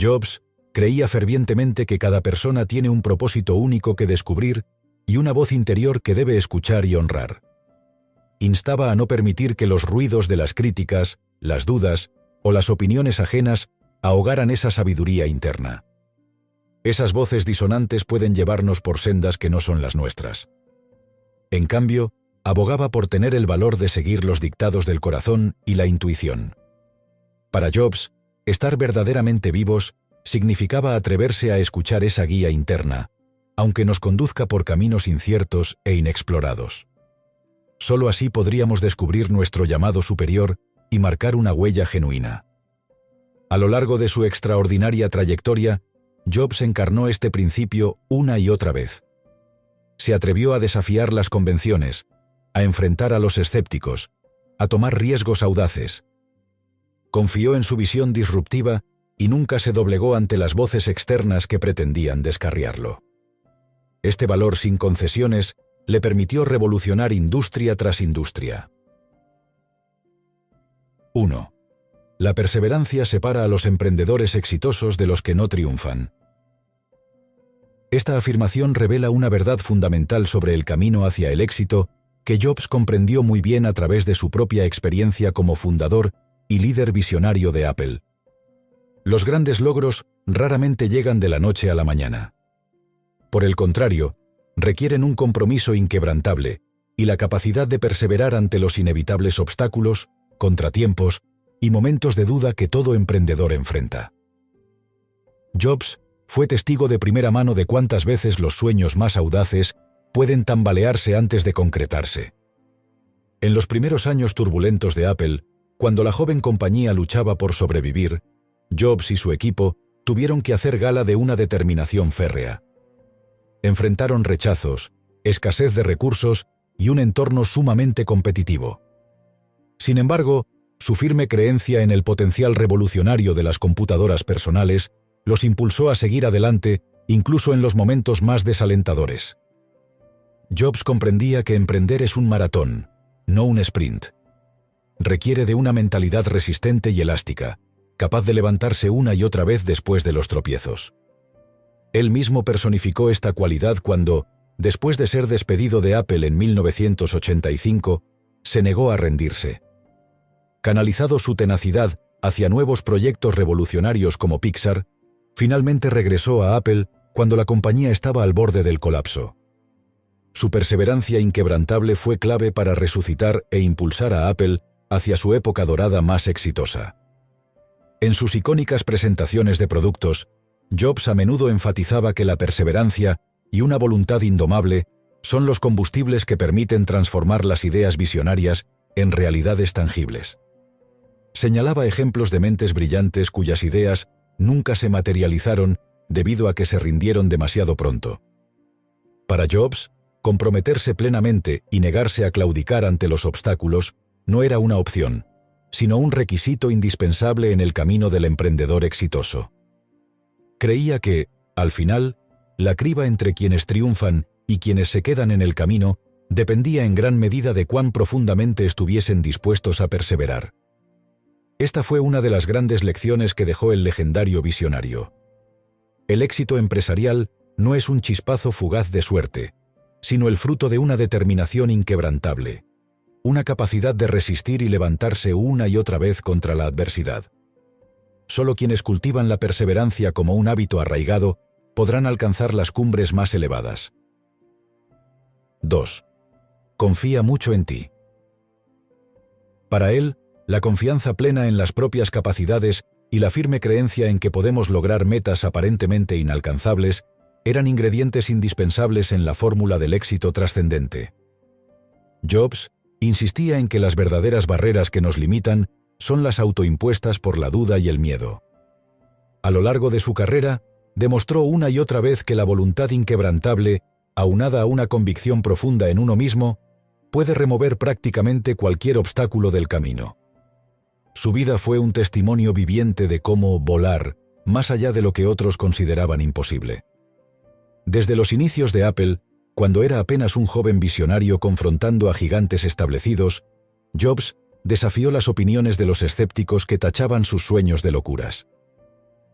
Jobs creía fervientemente que cada persona tiene un propósito único que descubrir y una voz interior que debe escuchar y honrar. Instaba a no permitir que los ruidos de las críticas, las dudas o las opiniones ajenas ahogaran esa sabiduría interna. Esas voces disonantes pueden llevarnos por sendas que no son las nuestras. En cambio, abogaba por tener el valor de seguir los dictados del corazón y la intuición. Para Jobs, estar verdaderamente vivos significaba atreverse a escuchar esa guía interna, aunque nos conduzca por caminos inciertos e inexplorados. Solo así podríamos descubrir nuestro llamado superior y marcar una huella genuina. A lo largo de su extraordinaria trayectoria, Jobs encarnó este principio una y otra vez. Se atrevió a desafiar las convenciones, a enfrentar a los escépticos, a tomar riesgos audaces. Confió en su visión disruptiva y nunca se doblegó ante las voces externas que pretendían descarriarlo. Este valor sin concesiones le permitió revolucionar industria tras industria. 1. La perseverancia separa a los emprendedores exitosos de los que no triunfan. Esta afirmación revela una verdad fundamental sobre el camino hacia el éxito que Jobs comprendió muy bien a través de su propia experiencia como fundador y líder visionario de Apple. Los grandes logros raramente llegan de la noche a la mañana. Por el contrario, requieren un compromiso inquebrantable y la capacidad de perseverar ante los inevitables obstáculos, contratiempos y momentos de duda que todo emprendedor enfrenta. Jobs fue testigo de primera mano de cuántas veces los sueños más audaces pueden tambalearse antes de concretarse. En los primeros años turbulentos de Apple, cuando la joven compañía luchaba por sobrevivir, Jobs y su equipo tuvieron que hacer gala de una determinación férrea. Enfrentaron rechazos, escasez de recursos y un entorno sumamente competitivo. Sin embargo, su firme creencia en el potencial revolucionario de las computadoras personales los impulsó a seguir adelante incluso en los momentos más desalentadores. Jobs comprendía que emprender es un maratón, no un sprint. Requiere de una mentalidad resistente y elástica, capaz de levantarse una y otra vez después de los tropiezos. Él mismo personificó esta cualidad cuando, después de ser despedido de Apple en 1985, se negó a rendirse. Canalizado su tenacidad hacia nuevos proyectos revolucionarios como Pixar, finalmente regresó a Apple cuando la compañía estaba al borde del colapso. Su perseverancia inquebrantable fue clave para resucitar e impulsar a Apple hacia su época dorada más exitosa. En sus icónicas presentaciones de productos, Jobs a menudo enfatizaba que la perseverancia y una voluntad indomable son los combustibles que permiten transformar las ideas visionarias en realidades tangibles. Señalaba ejemplos de mentes brillantes cuyas ideas nunca se materializaron debido a que se rindieron demasiado pronto. Para Jobs, comprometerse plenamente y negarse a claudicar ante los obstáculos no era una opción, sino un requisito indispensable en el camino del emprendedor exitoso. Creía que, al final, la criba entre quienes triunfan y quienes se quedan en el camino dependía en gran medida de cuán profundamente estuviesen dispuestos a perseverar. Esta fue una de las grandes lecciones que dejó el legendario visionario. El éxito empresarial no es un chispazo fugaz de suerte, sino el fruto de una determinación inquebrantable, una capacidad de resistir y levantarse una y otra vez contra la adversidad. Solo quienes cultivan la perseverancia como un hábito arraigado podrán alcanzar las cumbres más elevadas. 2. Confía mucho en ti. Para él, la confianza plena en las propias capacidades y la firme creencia en que podemos lograr metas aparentemente inalcanzables eran ingredientes indispensables en la fórmula del éxito trascendente. Jobs insistía en que las verdaderas barreras que nos limitan son las autoimpuestas por la duda y el miedo. A lo largo de su carrera, demostró una y otra vez que la voluntad inquebrantable, aunada a una convicción profunda en uno mismo, puede remover prácticamente cualquier obstáculo del camino. Su vida fue un testimonio viviente de cómo volar más allá de lo que otros consideraban imposible. Desde los inicios de Apple, cuando era apenas un joven visionario confrontando a gigantes establecidos, Jobs desafió las opiniones de los escépticos que tachaban sus sueños de locuras.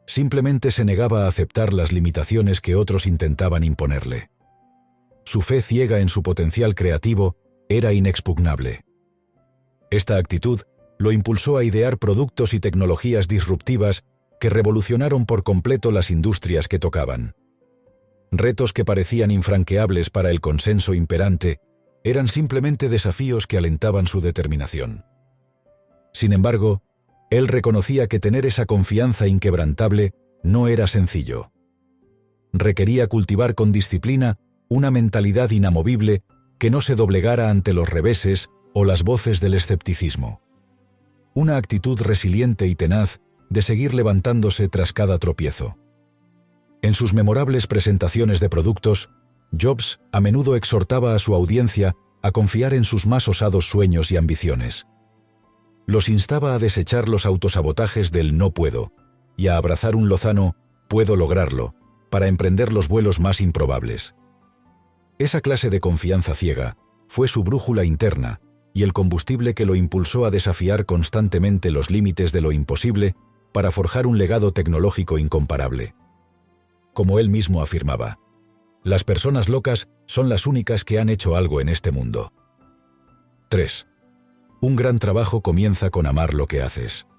simplemente se negaba a aceptar las limitaciones que otros intentaban imponerle. Su fe ciega en su potencial creativo era inexpugnable. Esta actitud lo impulsó a idear productos y tecnologías disruptivas que revolucionaron por completo las industrias que tocaban. Retos que parecían infranqueables para el consenso imperante eran simplemente desafíos que alentaban su determinación. Sin embargo, él reconocía que tener esa confianza inquebrantable no era sencillo. Requería cultivar con disciplina una mentalidad inamovible que no se doblegara ante los reveses o las voces del escepticismo. Una actitud resiliente y tenaz de seguir levantándose tras cada tropiezo. En sus memorables presentaciones de productos, Jobs a menudo exhortaba a su audiencia a confiar en sus más osados sueños y ambiciones. Los instaba a desechar los autosabotajes del no puedo y a abrazar un lozano puedo lograrlo para emprender los vuelos más improbables. Esa clase de confianza ciega fue su brújula interna y el combustible que lo impulsó a desafiar constantemente los límites de lo imposible para forjar un legado tecnológico incomparable. Como él mismo afirmaba, las personas locas son las únicas que han hecho algo en este mundo. 3. Un gran trabajo comienza con amar lo que haces.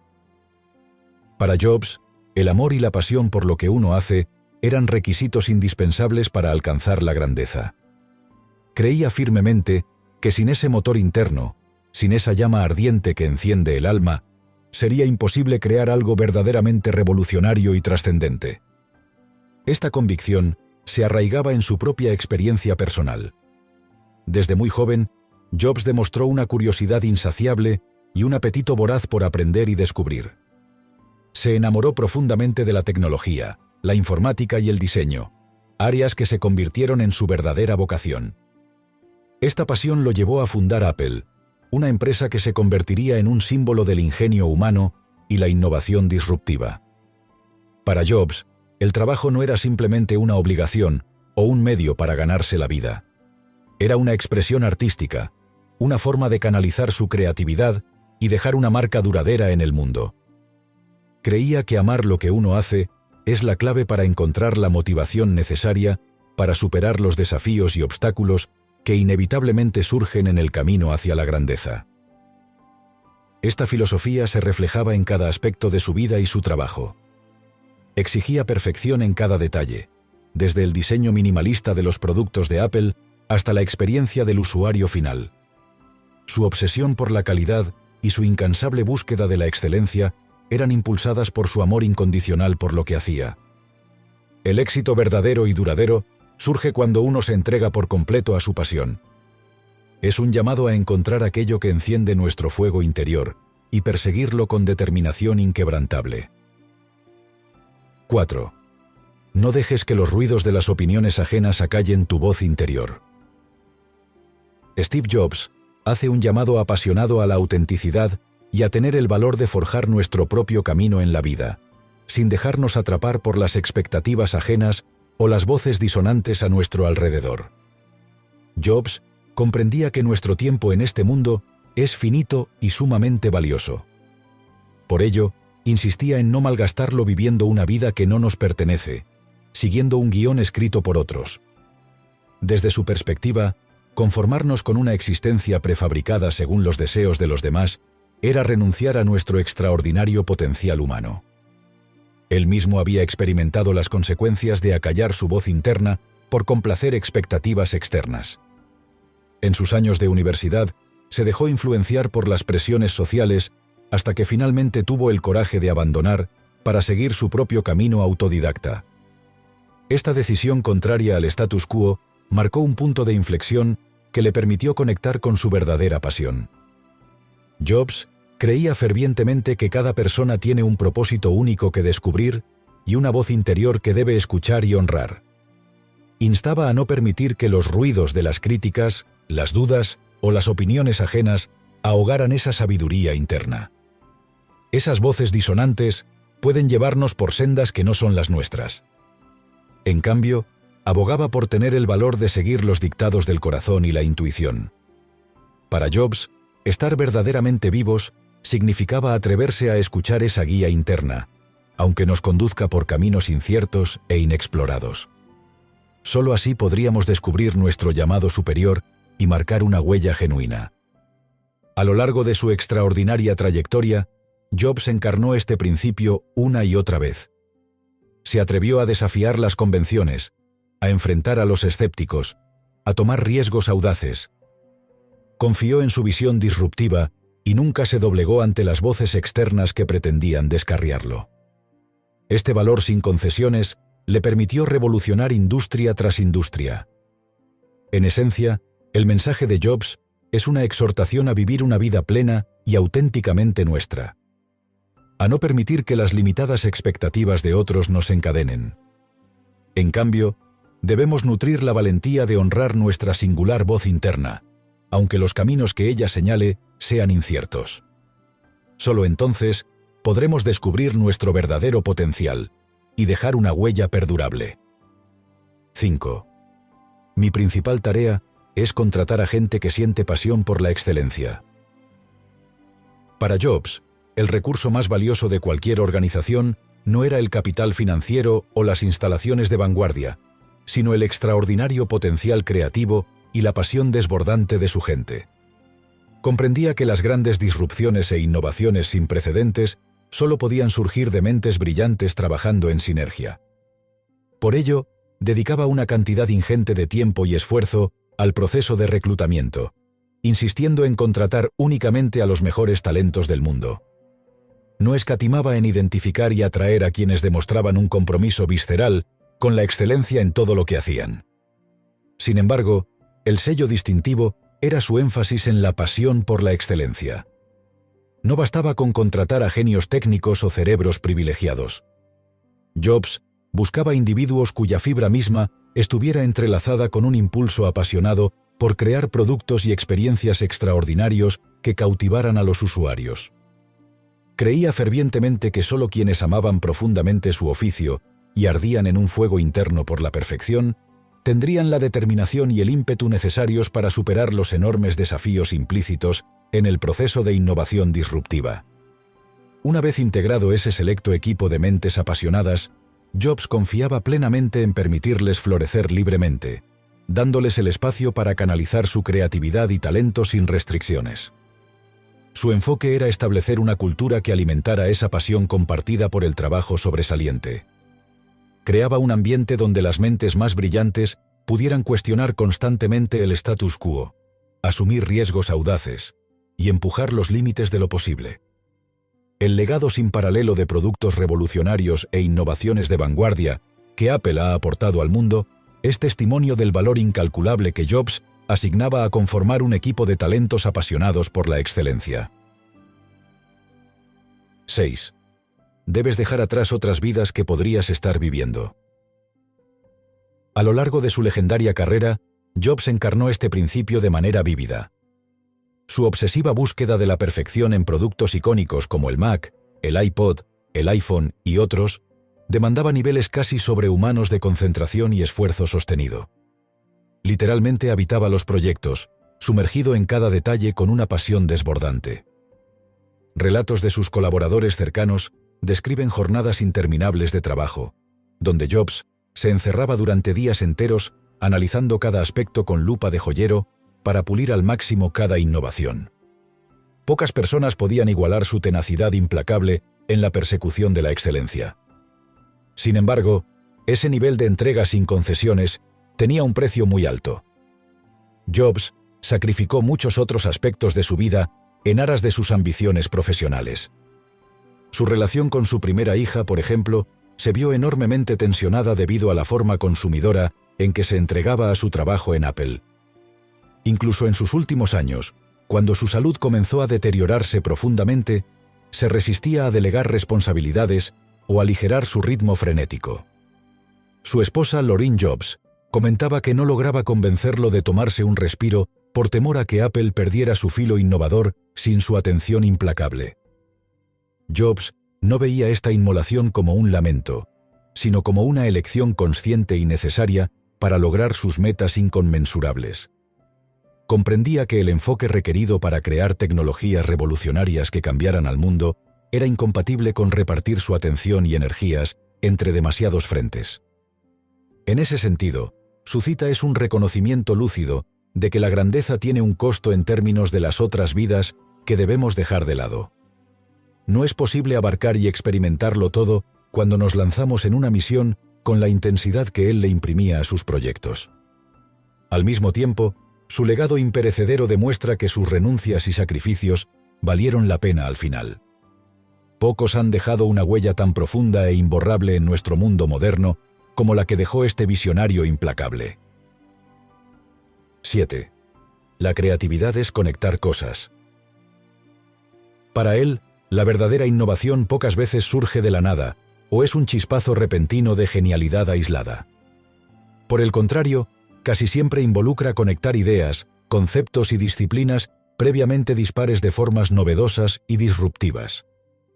Para Jobs, el amor y la pasión por lo que uno hace eran requisitos indispensables para alcanzar la grandeza. Creía firmemente que sin ese motor interno, sin esa llama ardiente que enciende el alma, sería imposible crear algo verdaderamente revolucionario y trascendente. Esta convicción se arraigaba en su propia experiencia personal. Desde muy joven, Jobs demostró una curiosidad insaciable y un apetito voraz por aprender y descubrir. Se enamoró profundamente de la tecnología, la informática y el diseño, áreas que se convirtieron en su verdadera vocación. Esta pasión lo llevó a fundar Apple, una empresa que se convertiría en un símbolo del ingenio humano y la innovación disruptiva. Para Jobs, el trabajo no era simplemente una obligación o un medio para ganarse la vida. Era una expresión artística, una forma de canalizar su creatividad y dejar una marca duradera en el mundo. Creía que amar lo que uno hace es la clave para encontrar la motivación necesaria para superar los desafíos y obstáculos que inevitablemente surgen en el camino hacia la grandeza. Esta filosofía se reflejaba en cada aspecto de su vida y su trabajo. Exigía perfección en cada detalle, desde el diseño minimalista de los productos de Apple hasta la experiencia del usuario final. Su obsesión por la calidad y su incansable búsqueda de la excelencia eran impulsadas por su amor incondicional por lo que hacía. El éxito verdadero y duradero surge cuando uno se entrega por completo a su pasión. Es un llamado a encontrar aquello que enciende nuestro fuego interior y perseguirlo con determinación inquebrantable. 4. No dejes que los ruidos de las opiniones ajenas acallen tu voz interior. Steve Jobs hace un llamado apasionado a la autenticidad y a tener el valor de forjar nuestro propio camino en la vida, sin dejarnos atrapar por las expectativas ajenas o las voces disonantes a nuestro alrededor. Jobs comprendía que nuestro tiempo en este mundo es finito y sumamente valioso. Por ello, insistía en no malgastarlo viviendo una vida que no nos pertenece, siguiendo un guión escrito por otros. Desde su perspectiva, conformarnos con una existencia prefabricada según los deseos de los demás era renunciar a nuestro extraordinario potencial humano. Él mismo había experimentado las consecuencias de acallar su voz interna por complacer expectativas externas. En sus años de universidad, se dejó influenciar por las presiones sociales hasta que finalmente tuvo el coraje de abandonar para seguir su propio camino autodidacta. Esta decisión contraria al status quo marcó un punto de inflexión que le permitió conectar con su verdadera pasión. Jobs creía fervientemente que cada persona tiene un propósito único que descubrir y una voz interior que debe escuchar y honrar. Instaba a no permitir que los ruidos de las críticas, las dudas o las opiniones ajenas ahogaran esa sabiduría interna. Esas voces disonantes pueden llevarnos por sendas que no son las nuestras. En cambio, abogaba por tener el valor de seguir los dictados del corazón y la intuición. Para Jobs, estar verdaderamente vivos significaba atreverse a escuchar esa guía interna, aunque nos conduzca por caminos inciertos e inexplorados. Solo así podríamos descubrir nuestro llamado superior y marcar una huella genuina. A lo largo de su extraordinaria trayectoria, Jobs encarnó este principio una y otra vez. Se atrevió a desafiar las convenciones, a enfrentar a los escépticos, a tomar riesgos audaces. Confió en su visión disruptiva y nunca se doblegó ante las voces externas que pretendían descarriarlo. Este valor sin concesiones le permitió revolucionar industria tras industria. En esencia, el mensaje de Jobs es una exhortación a vivir una vida plena y auténticamente nuestra. A no permitir que las limitadas expectativas de otros nos encadenen. En cambio, debemos nutrir la valentía de honrar nuestra singular voz interna, aunque los caminos que ella señale sean inciertos. Solo entonces podremos descubrir nuestro verdadero potencial y dejar una huella perdurable. 5. Mi principal tarea es contratar a gente que siente pasión por la excelencia. Para Jobs, el recurso más valioso de cualquier organización no era el capital financiero o las instalaciones de vanguardia, sino el extraordinario potencial creativo y la pasión desbordante de su gente. Comprendía que las grandes disrupciones e innovaciones sin precedentes solo podían surgir de mentes brillantes trabajando en sinergia. Por ello, dedicaba una cantidad ingente de tiempo y esfuerzo al proceso de reclutamiento, insistiendo en contratar únicamente a los mejores talentos del mundo. No escatimaba en identificar y atraer a quienes demostraban un compromiso visceral con la excelencia en todo lo que hacían. Sin embargo, el sello distintivo era su énfasis en la pasión por la excelencia. No bastaba con contratar a genios técnicos o cerebros privilegiados. Jobs buscaba individuos cuya fibra misma estuviera entrelazada con un impulso apasionado por crear productos y experiencias extraordinarios que cautivaran a los usuarios. Creía fervientemente que solo quienes amaban profundamente su oficio y ardían en un fuego interno por la perfección, tendrían la determinación y el ímpetu necesarios para superar los enormes desafíos implícitos en el proceso de innovación disruptiva. Una vez integrado ese selecto equipo de mentes apasionadas, Jobs confiaba plenamente en permitirles florecer libremente, dándoles el espacio para canalizar su creatividad y talento sin restricciones. Su enfoque era establecer una cultura que alimentara esa pasión compartida por el trabajo sobresaliente. Creaba un ambiente donde las mentes más brillantes pudieran cuestionar constantemente el status quo, asumir riesgos audaces y empujar los límites de lo posible. El legado sin paralelo de productos revolucionarios e innovaciones de vanguardia que Apple ha aportado al mundo es testimonio del valor incalculable que Jobs asignaba a conformar un equipo de talentos apasionados por la excelencia. 6. Debes dejar atrás otras vidas que podrías estar viviendo. A lo largo de su legendaria carrera, Jobs encarnó este principio de manera vívida. Su obsesiva búsqueda de la perfección en productos icónicos como el Mac, el iPod, el iPhone y otros, demandaba niveles casi sobrehumanos de concentración y esfuerzo sostenido. Literalmente habitaba los proyectos, sumergido en cada detalle con una pasión desbordante. Relatos de sus colaboradores cercanos describen jornadas interminables de trabajo, donde Jobs se encerraba durante días enteros analizando cada aspecto con lupa de joyero para pulir al máximo cada innovación. Pocas personas podían igualar su tenacidad implacable en la persecución de la excelencia. Sin embargo, ese nivel de entrega sin concesiones tenía un precio muy alto. Jobs sacrificó muchos otros aspectos de su vida en aras de sus ambiciones profesionales. Su relación con su primera hija, por ejemplo, se vio enormemente tensionada debido a la forma consumidora en que se entregaba a su trabajo en Apple. Incluso en sus últimos años, cuando su salud comenzó a deteriorarse profundamente, se resistía a delegar responsabilidades o aligerar su ritmo frenético. Su esposa Laureen Jobs comentaba que no lograba convencerlo de tomarse un respiro por temor a que Apple perdiera su filo innovador sin su atención implacable. Jobs no veía esta inmolación como un lamento, sino como una elección consciente y necesaria para lograr sus metas inconmensurables. Comprendía que el enfoque requerido para crear tecnologías revolucionarias que cambiaran al mundo era incompatible con repartir su atención y energías entre demasiados frentes. En ese sentido, su cita es un reconocimiento lúcido de que la grandeza tiene un costo en términos de las otras vidas que debemos dejar de lado. No es posible abarcar y experimentarlo todo cuando nos lanzamos en una misión con la intensidad que él le imprimía a sus proyectos. Al mismo tiempo, su legado imperecedero demuestra que sus renuncias y sacrificios valieron la pena al final. Pocos han dejado una huella tan profunda e imborrable en nuestro mundo moderno como la que dejó este visionario implacable. 7. La creatividad es conectar cosas. Para él, la verdadera innovación pocas veces surge de la nada, o es un chispazo repentino de genialidad aislada. Por el contrario, casi siempre involucra conectar ideas, conceptos y disciplinas previamente dispares de formas novedosas y disruptivas.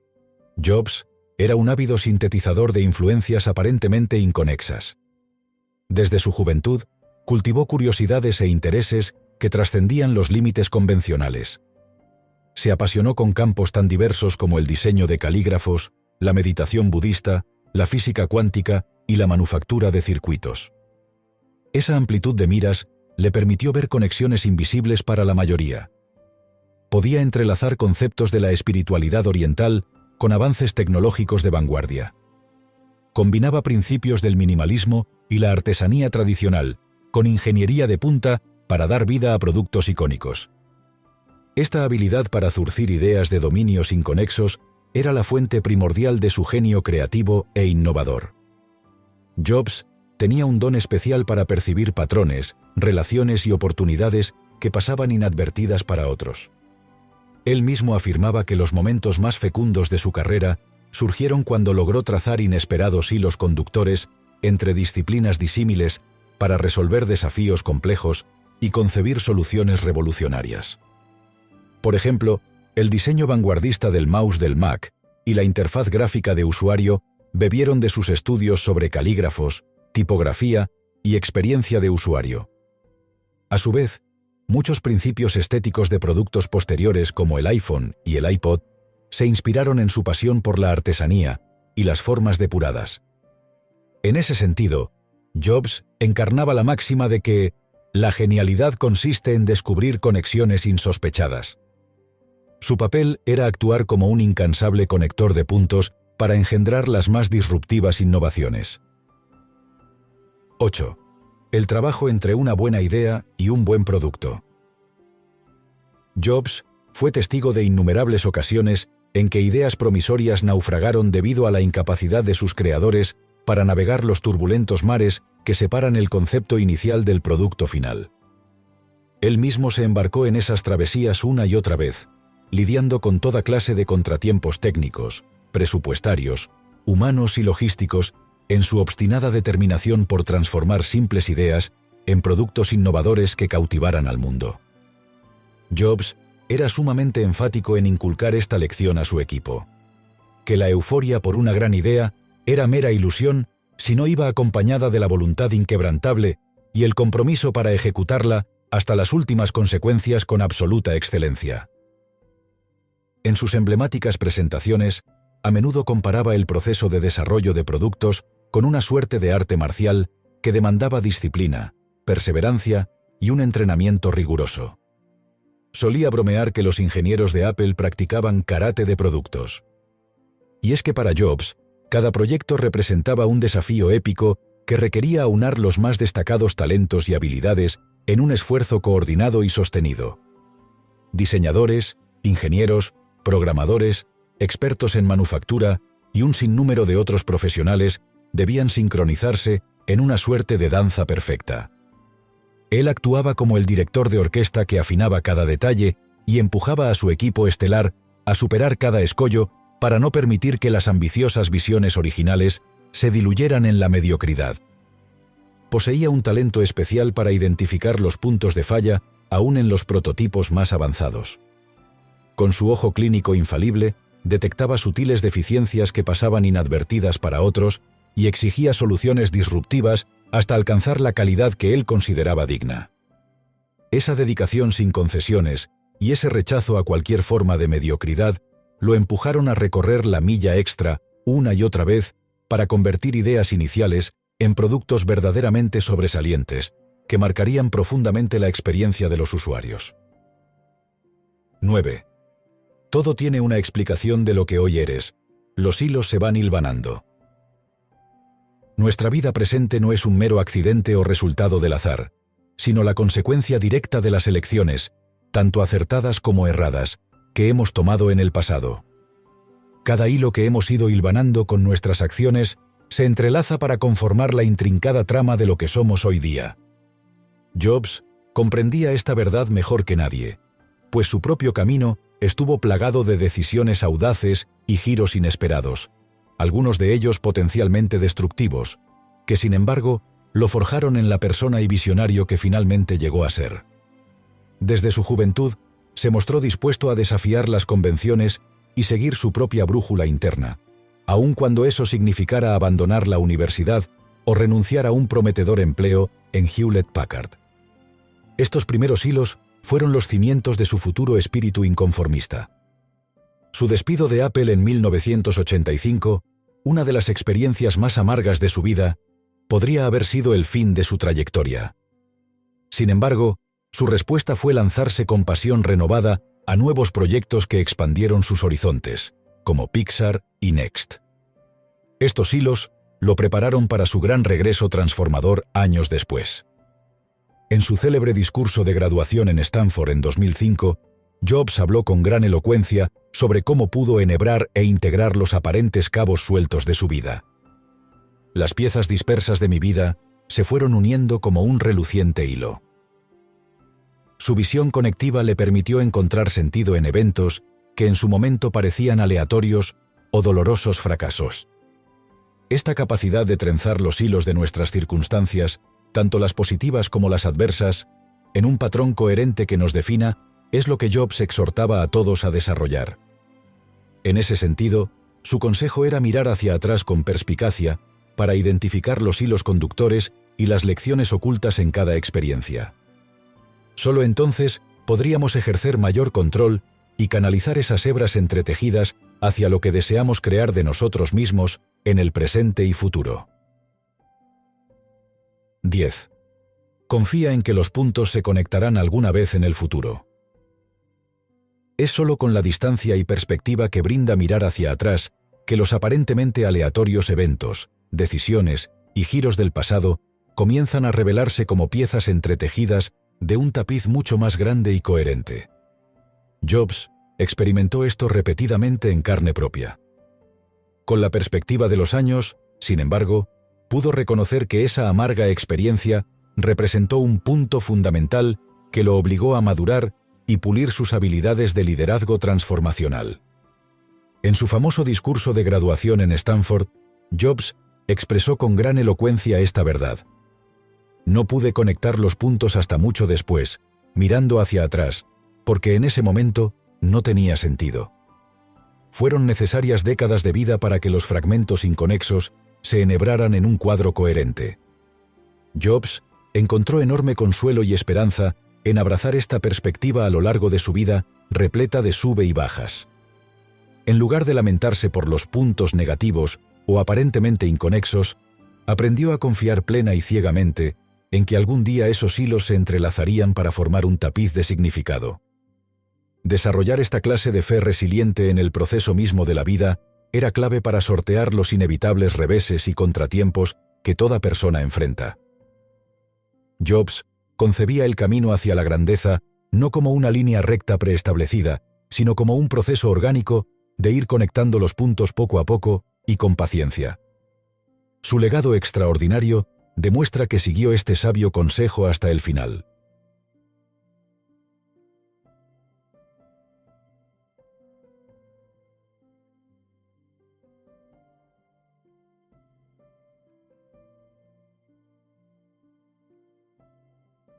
Jobs era un ávido sintetizador de influencias aparentemente inconexas. Desde su juventud, cultivó curiosidades e intereses que trascendían los límites convencionales. Se apasionó con campos tan diversos como el diseño de calígrafos, la meditación budista, la física cuántica y la manufactura de circuitos. Esa amplitud de miras le permitió ver conexiones invisibles para la mayoría. Podía entrelazar conceptos de la espiritualidad oriental con avances tecnológicos de vanguardia. Combinaba principios del minimalismo y la artesanía tradicional con ingeniería de punta para dar vida a productos icónicos. Esta habilidad para zurcir ideas de dominios inconexos era la fuente primordial de su genio creativo e innovador. Jobs tenía un don especial para percibir patrones, relaciones y oportunidades que pasaban inadvertidas para otros. Él mismo afirmaba que los momentos más fecundos de su carrera surgieron cuando logró trazar inesperados hilos conductores entre disciplinas disímiles para resolver desafíos complejos y concebir soluciones revolucionarias. Por ejemplo, el diseño vanguardista del mouse del Mac y la interfaz gráfica de usuario bebieron de sus estudios sobre calígrafos, tipografía y experiencia de usuario. A su vez, muchos principios estéticos de productos posteriores como el iPhone y el iPod se inspiraron en su pasión por la artesanía y las formas depuradas. En ese sentido, Jobs encarnaba la máxima de que la genialidad consiste en descubrir conexiones insospechadas. Su papel era actuar como un incansable conector de puntos para engendrar las más disruptivas innovaciones. 8. El trabajo entre una buena idea y un buen producto. Jobs fue testigo de innumerables ocasiones en que ideas promisorias naufragaron debido a la incapacidad de sus creadores para navegar los turbulentos mares que separan el concepto inicial del producto final. Él mismo se embarcó en esas travesías una y otra vez, lidiando con toda clase de contratiempos técnicos, presupuestarios, humanos y logísticos en su obstinada determinación por transformar simples ideas en productos innovadores que cautivaran al mundo. Jobs era sumamente enfático en inculcar esta lección a su equipo: que la euforia por una gran idea era mera ilusión si no iba acompañada de la voluntad inquebrantable y el compromiso para ejecutarla hasta las últimas consecuencias con absoluta excelencia. En sus emblemáticas presentaciones, a menudo comparaba el proceso de desarrollo de productos con una suerte de arte marcial que demandaba disciplina, perseverancia y un entrenamiento riguroso. Solía bromear que los ingenieros de Apple practicaban karate de productos. Y es que para Jobs, cada proyecto representaba un desafío épico que requería aunar los más destacados talentos y habilidades en un esfuerzo coordinado y sostenido. Diseñadores, ingenieros, programadores, expertos en manufactura y un sinnúmero de otros profesionales debían sincronizarse en una suerte de danza perfecta. Él actuaba como el director de orquesta que afinaba cada detalle y empujaba a su equipo estelar a superar cada escollo para no permitir que las ambiciosas visiones originales se diluyeran en la mediocridad. Poseía un talento especial para identificar los puntos de falla aún en los prototipos más avanzados. Con su ojo clínico infalible, detectaba sutiles deficiencias que pasaban inadvertidas para otros y exigía soluciones disruptivas hasta alcanzar la calidad que él consideraba digna. Esa dedicación sin concesiones y ese rechazo a cualquier forma de mediocridad lo empujaron a recorrer la milla extra una y otra vez para convertir ideas iniciales en productos verdaderamente sobresalientes, que marcarían profundamente la experiencia de los usuarios. 9. Todo tiene una explicación de lo que hoy eres. Los hilos se van hilvanando. Nuestra vida presente no es un mero accidente o resultado del azar, sino la consecuencia directa de las elecciones, tanto acertadas como erradas, que hemos tomado en el pasado. Cada hilo que hemos ido hilvanando con nuestras acciones se entrelaza para conformar la intrincada trama de lo que somos hoy día. Jobs comprendía esta verdad mejor que nadie, pues su propio camino estuvo plagado de decisiones audaces y giros inesperados, algunos de ellos potencialmente destructivos, que sin embargo lo forjaron en la persona y visionario que finalmente llegó a ser. Desde su juventud se mostró dispuesto a desafiar las convenciones y seguir su propia brújula interna, aun cuando eso significara abandonar la universidad o renunciar a un prometedor empleo en Hewlett-Packard. Estos primeros hilos fueron los cimientos de su futuro espíritu inconformista. Su despido de Apple en 1985, una de las experiencias más amargas de su vida, podría haber sido el fin de su trayectoria. Sin embargo, su respuesta fue lanzarse con pasión renovada a nuevos proyectos que expandieron sus horizontes, como Pixar y Next. Estos hilos lo prepararon para su gran regreso transformador años después. En su célebre discurso de graduación en Stanford en 2005, Jobs habló con gran elocuencia sobre cómo pudo enhebrar e integrar los aparentes cabos sueltos de su vida. Las piezas dispersas de mi vida se fueron uniendo como un reluciente hilo. Su visión conectiva le permitió encontrar sentido en eventos que en su momento parecían aleatorios o dolorosos fracasos. Esta capacidad de trenzar los hilos de nuestras circunstancias, tanto las positivas como las adversas, en un patrón coherente que nos defina, es lo que Jobs exhortaba a todos a desarrollar. En ese sentido, su consejo era mirar hacia atrás con perspicacia para identificar los hilos conductores y las lecciones ocultas en cada experiencia. Solo entonces podríamos ejercer mayor control y canalizar esas hebras entretejidas hacia lo que deseamos crear de nosotros mismos en el presente y futuro. 10. Confía en que los puntos se conectarán alguna vez en el futuro. Es solo con la distancia y perspectiva que brinda mirar hacia atrás que los aparentemente aleatorios eventos, decisiones y giros del pasado comienzan a revelarse como piezas entretejidas de un tapiz mucho más grande y coherente. Jobs experimentó esto repetidamente en carne propia. Con la perspectiva de los años, sin embargo, pudo reconocer que esa amarga experiencia representó un punto fundamental que lo obligó a madurar y pulir sus habilidades de liderazgo transformacional. En su famoso discurso de graduación en Stanford, Jobs expresó con gran elocuencia esta verdad. No pude conectar los puntos hasta mucho después, mirando hacia atrás, porque en ese momento no tenía sentido. Fueron necesarias décadas de vida para que los fragmentos inconexos se enhebraran en un cuadro coherente. Jobs encontró enorme consuelo y esperanza en abrazar esta perspectiva a lo largo de su vida, repleta de sube y bajas. En lugar de lamentarse por los puntos negativos o aparentemente inconexos, aprendió a confiar plena y ciegamente en que algún día esos hilos se entrelazarían para formar un tapiz de significado. Desarrollar esta clase de fe resiliente en el proceso mismo de la vida era clave para sortear los inevitables reveses y contratiempos que toda persona enfrenta. Jobs concebía el camino hacia la grandeza no como una línea recta preestablecida, sino como un proceso orgánico de ir conectando los puntos poco a poco y con paciencia. Su legado extraordinario demuestra que siguió este sabio consejo hasta el final.